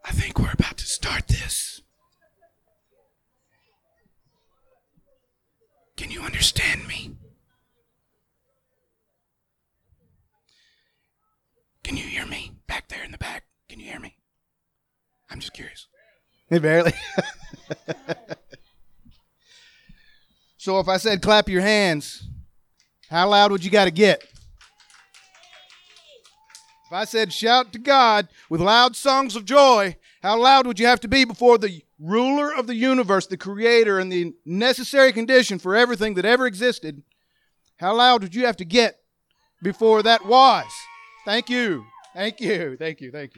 I think we're about to start this. Can you understand me? Can you hear me back there in the back? Can you hear me? I'm just curious. Barely. So if I said clap your hands, how loud would you got to get? If I said shout to God with loud songs of joy, how loud would you have to be before the ruler of the universe, the creator, and the necessary condition for everything that ever existed? How loud would you have to get before that was? Thank you. Thank you. Thank you. Thank you.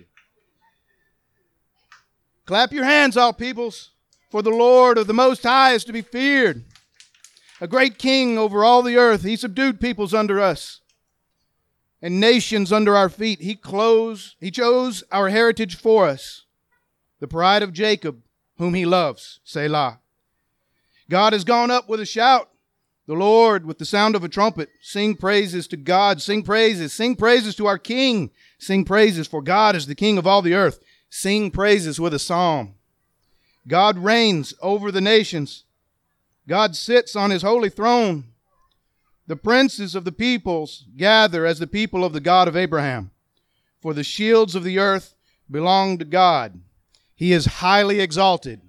Clap your hands, all peoples, for the Lord of the Most High is to be feared. A great king over all the earth. He subdued peoples under us and nations under our feet. He chose our heritage for us, the pride of Jacob, whom he loves. Selah. God has gone up with a shout, the Lord with the sound of a trumpet. Sing praises to God. Sing praises to our King. Sing praises, for God is the King of all the earth. Sing praises with a psalm. God reigns over the nations. God sits on his holy throne. The princes of the peoples gather as the people of the God of Abraham. For the shields of the earth belong to God. He is highly exalted.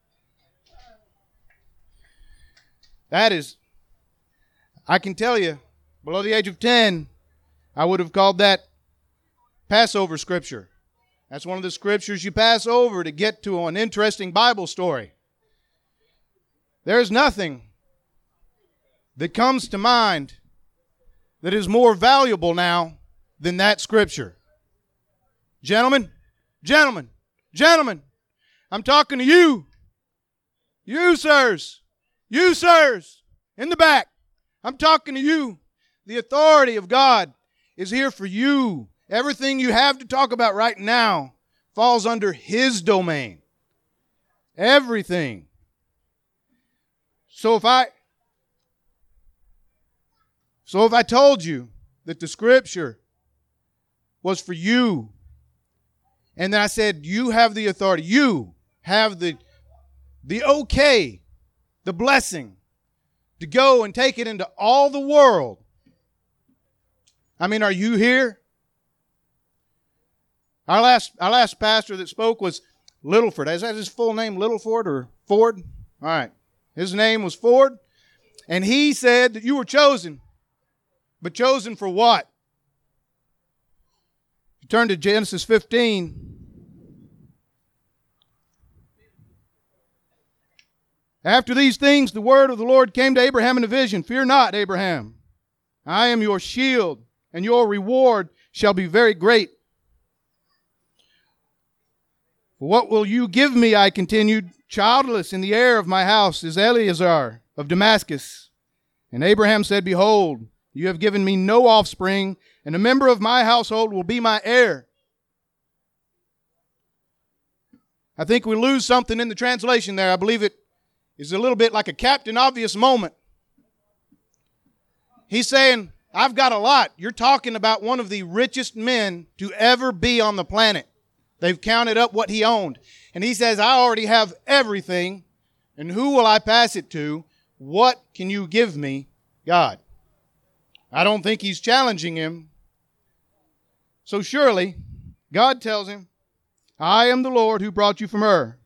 That is, I can tell you, below the age of 10, I would have called that Passover scripture. That's one of the scriptures you pass over to get to an interesting Bible story. There is nothing that comes to mind that is more valuable now than that scripture. Gentlemen, I'm talking to you. You sirs, in the back. I'm talking to you. The authority of God is here for you. Everything you have to talk about right now falls under His domain. Everything. So if I told you that the scripture was for you, and then I said, you have the authority, you have the okay, the blessing to go and take it into all the world. I mean, are you here? Our last pastor that spoke was Littleford. Is that his full name, Littleford or Ford? All right. His name was Ford. And he said that you were chosen. But chosen for what? You turn to Genesis 15. After these things, the word of the Lord came to Abraham in a vision. Fear not, Abraham. I am your shield, and your reward shall be very great. What will you give me, I continued. Childless in the heir of my house is Eleazar of Damascus. And Abraham said, behold, you have given me no offspring, and a member of my household will be my heir. I think we lose something in the translation there. I believe it is a little bit like a Captain Obvious moment. He's saying, I've got a lot. You're talking about one of the richest men to ever be on the planet. They've counted up what he owned. And he says, I already have everything. And who will I pass it to? What can you give me? God. I don't think he's challenging him. So surely, God tells him, I am the Lord who brought you from Ur.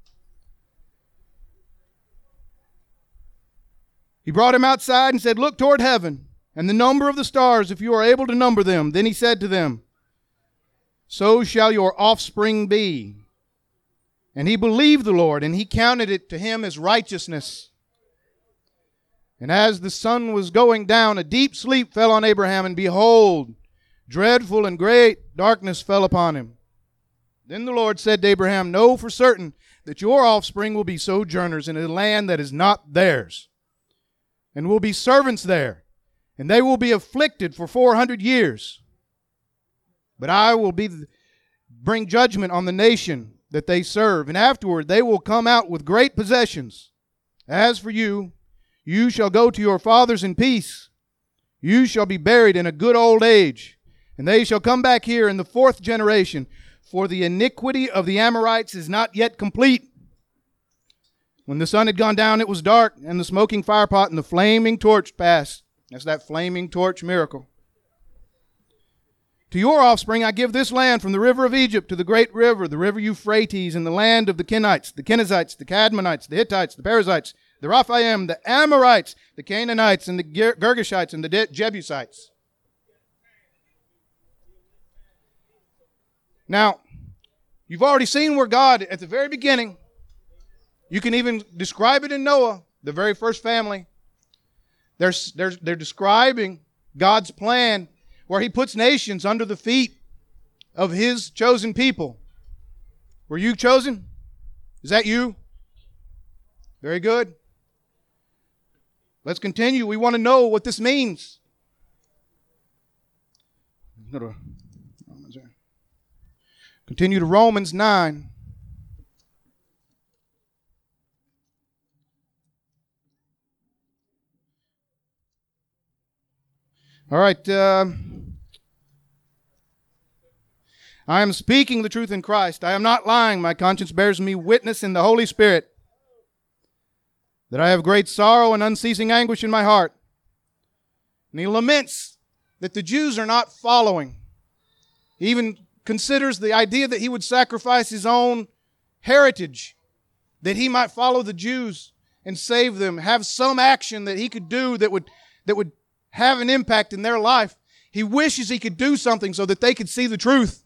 He brought him outside and said, look toward heaven and the number of the stars, if you are able to number them. Then he said to them, so shall your offspring be. And he believed the Lord, and he counted it to him as righteousness. And as the sun was going down, a deep sleep fell on Abraham, and behold, dreadful and great darkness fell upon him. Then the Lord said to Abraham, know for certain that your offspring will be sojourners in a land that is not theirs, and will be servants there, and they will be afflicted for 400 years. But I will bring judgment on the nation that they serve, and afterward they will come out with great possessions. As for you, you shall go to your fathers in peace. You shall be buried in a good old age, and they shall come back here in the 4th generation. for the iniquity of the Amorites is not yet complete. When the sun had gone down, it was dark, and the smoking firepot and the flaming torch passed. That's that flaming torch miracle. To your offspring I give this land from the river of Egypt to the great river, the river Euphrates, and the land of the Kenites, the Kenizzites, the Cadmonites, the Hittites, the Perizzites, the Rephaim, the Amorites, the Canaanites, and the Girgashites, and the Jebusites. Now, you've already seen where God, at the very beginning, you can even describe it in Noah, the very first family. They're describing God's plan where he puts nations under the feet of his chosen people. Were you chosen? Is that you? Very good. Let's continue. We want to know what this means. Continue to Romans 9. All right. I am speaking the truth in Christ. I am not lying. My conscience bears me witness in the Holy Spirit that I have great sorrow and unceasing anguish in my heart. And he laments that the Jews are not following. He even considers the idea that he would sacrifice his own heritage, that he might follow the Jews and save them, have some action that he could do that would have an impact in their life. He wishes he could do something so that they could see the truth.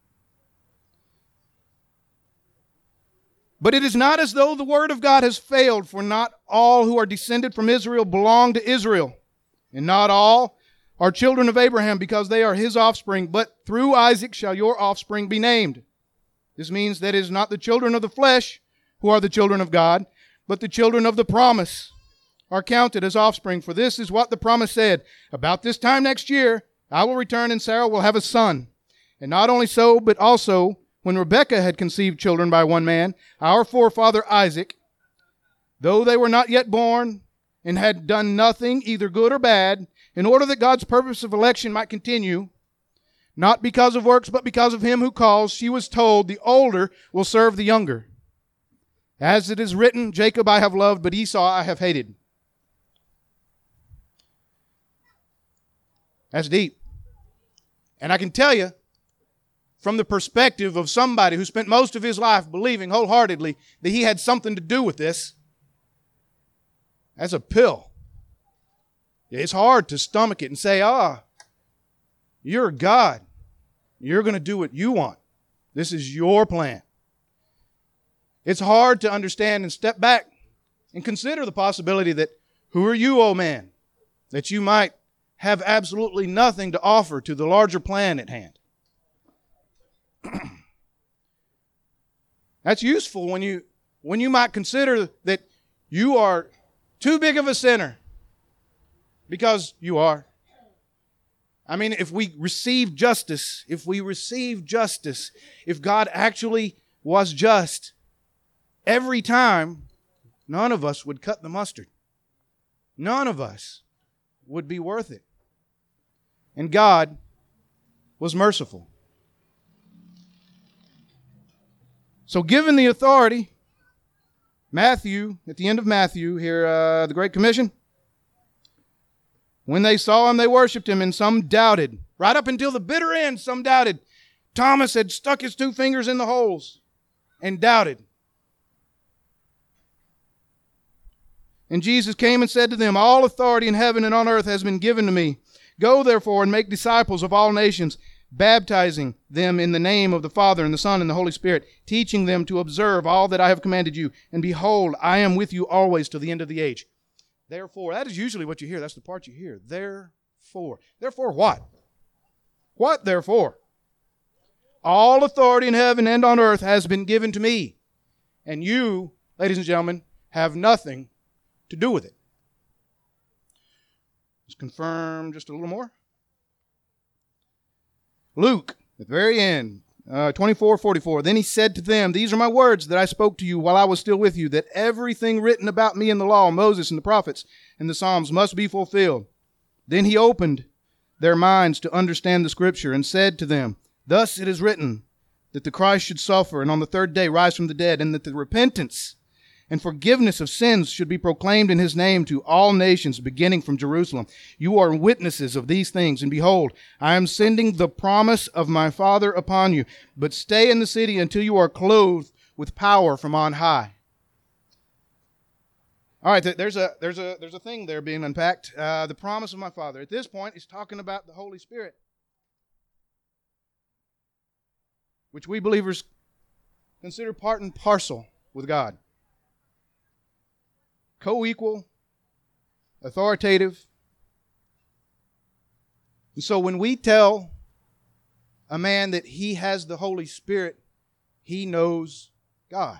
But it is not as though the word of God has failed, for not all who are descended from Israel belong to Israel, and not all are children of Abraham because they are his offspring, but through Isaac shall your offspring be named. This means that it is not the children of the flesh who are the children of God, but the children of the promise are counted as offspring. For this is what the promise said, about this time next year I will return and Sarah will have a son. And not only so, but also when Rebekah had conceived children by one man, our forefather Isaac, though they were not yet born and had done nothing, either good or bad, in order that God's purpose of election might continue, not because of works, but because of him who calls, she was told, the older will serve the younger. As it is written, Jacob I have loved, but Esau I have hated. That's deep. And I can tell you, from the perspective of somebody who spent most of his life believing wholeheartedly that he had something to do with this, that's a pill. It's hard to stomach it and say, you're God. You're going to do what you want. This is your plan. It's hard to understand and step back and consider the possibility that, who are you, O man, that you might have absolutely nothing to offer to the larger plan at hand. That's useful when you might consider that you are too big of a sinner, because you are. I mean, if we receive justice, if God actually was just, every time, none of us would cut the mustard. None of us would be worth it. And God was merciful. So given the authority, Matthew, at the end of Matthew here, the Great Commission, when they saw him, they worshipped him, and some doubted. Right up until the bitter end, some doubted. Thomas had stuck his 2 fingers in the holes and doubted. And Jesus came and said to them, all authority in heaven and on earth has been given to me. Go therefore and make disciples of all nations, baptizing them in the name of the Father and the Son and the Holy Spirit, teaching them to observe all that I have commanded you. And behold, I am with you always to the end of the age. Therefore, that is usually what you hear. That's the part you hear. Therefore. Therefore what? What therefore? All authority in heaven and on earth has been given to me. And you, ladies and gentlemen, have nothing to do with it. Let's confirm just a little more. Luke, at the very end, 24:44. Then he said to them, these are my words that I spoke to you while I was still with you, that everything written about me in the law, Moses and the prophets and the Psalms must be fulfilled. Then he opened their minds to understand the scripture and said to them, thus it is written, that the Christ should suffer and on the third day rise from the dead, and that the repentance and forgiveness of sins should be proclaimed in his name to all nations, beginning from Jerusalem. You are witnesses of these things, and behold, I am sending the promise of my Father upon you. But stay in the city until you are clothed with power from on high. All right, there's a thing there being unpacked. The promise of my Father. At this point, he's talking about the Holy Spirit, which we believers consider part and parcel with God. Co-equal, authoritative. And so when we tell a man that he has the Holy Spirit, he knows God.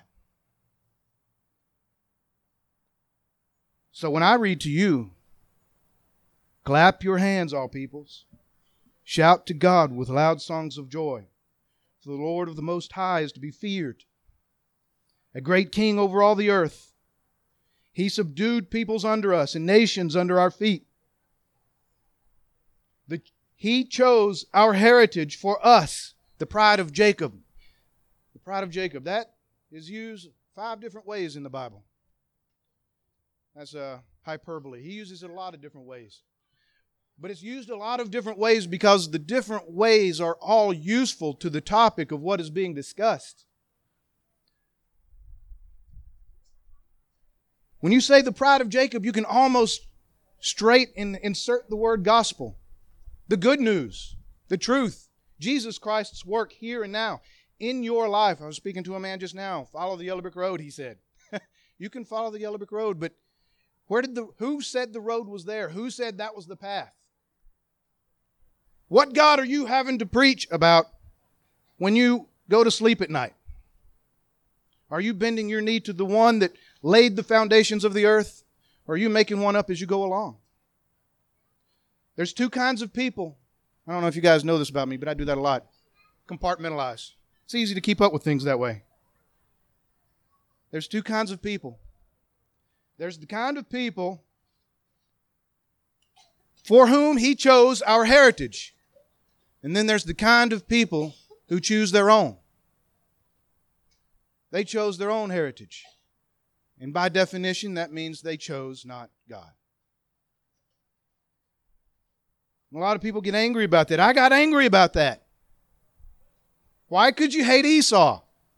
So when I read to you, clap your hands, all peoples. Shout to God with loud songs of joy. For the Lord of the Most High is to be feared, a great king over all the earth. He subdued peoples under us and nations under our feet. He chose our heritage for us, the pride of Jacob. The pride of Jacob. That is used 5 different ways in the Bible. That's a hyperbole. He uses it a lot of different ways. But it's used a lot of different ways because the different ways are all useful to the topic of what is being discussed. When you say the pride of Jacob, you can almost straight insert the word gospel. The good news, the truth, Jesus Christ's work here and now in your life. I was speaking to a man just now. Follow the Yellow Brick Road, he said. You can follow the Yellow Brick Road, but who said the road was there? Who said that was the path? What God are you having to preach about when you go to sleep at night? Are you bending your knee to the one that laid the foundations of the earth? Or are you making one up as you go along? There's 2 kinds of people. I don't know if you guys know this about me, but I do that a lot. Compartmentalize. It's easy to keep up with things that way. There's 2 kinds of people. There's the kind of people for whom He chose our heritage. And then there's the kind of people who choose their own. They chose their own heritage. And by definition, that means they chose not God. A lot of people get angry about that. I got angry about that. Why could you hate Esau?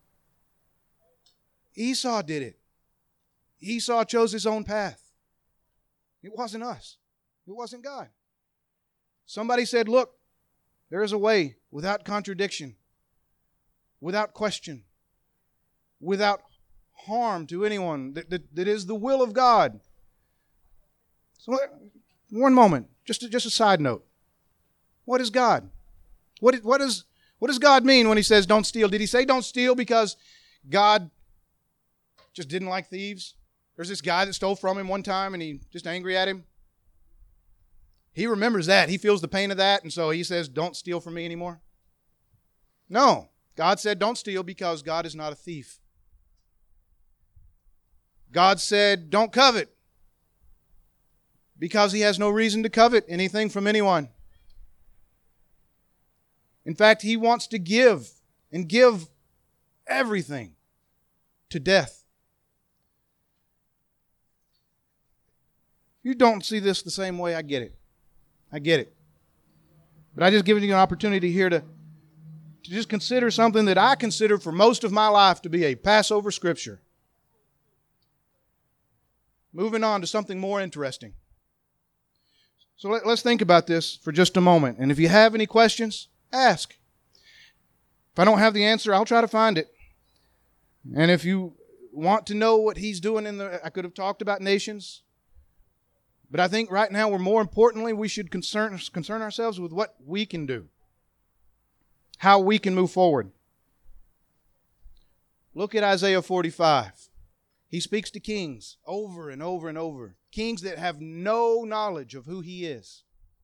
Esau did it. Esau chose his own path. It wasn't us. It wasn't God. Somebody said, look, there is a way without contradiction, without question, without harm to anyone that is the will of God. So, one moment, just a side note. What is God? What does God mean when He says don't steal? Did He say don't steal because God just didn't like thieves? There's this guy that stole from him one time and he just angry at him. He remembers that. He feels the pain of that, and so He says don't steal from me anymore. No. God said don't steal because God is not a thief. God said don't covet because He has no reason to covet anything from anyone. In fact, He wants to give and give everything to death. You don't see this the same way, I get it. I get it. But I just given you an opportunity here to just consider something that I considered for most of my life to be a Passover scripture. Moving on to something more interesting. So let's think about this for just a moment. And if you have any questions, ask. If I don't have the answer, I'll try to find it. And if you want to know what He's doing I could have talked about nations. But I think right now, more importantly, we should concern ourselves with what we can do. How we can move forward. Look at Isaiah 45. He speaks to kings over and over and over. Kings that have no knowledge of who He is.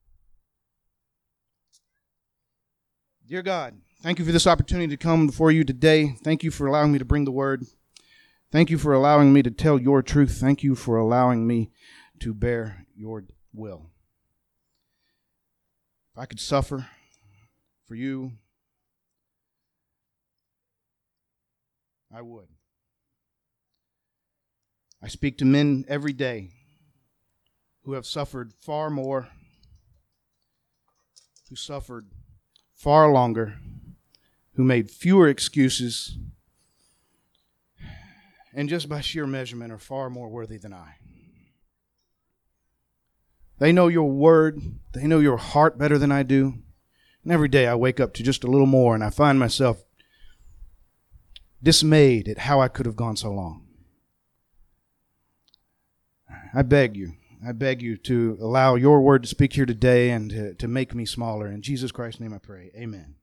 Dear God, thank You for this opportunity to come before You today. Thank You for allowing me to bring the Word. Thank You for allowing me to tell Your truth. Thank You for allowing me to bear Your will. If I could suffer for You, I would. I speak to men every day who have suffered far more, who suffered far longer, who made fewer excuses, and just by sheer measurement are far more worthy than I. They know your word. They know your heart better than I do. And every day I wake up to just a little more, and I find myself dismayed at how I could have gone so long. I beg you to allow your word to speak here today and to make me smaller. In Jesus Christ's name I pray. Amen.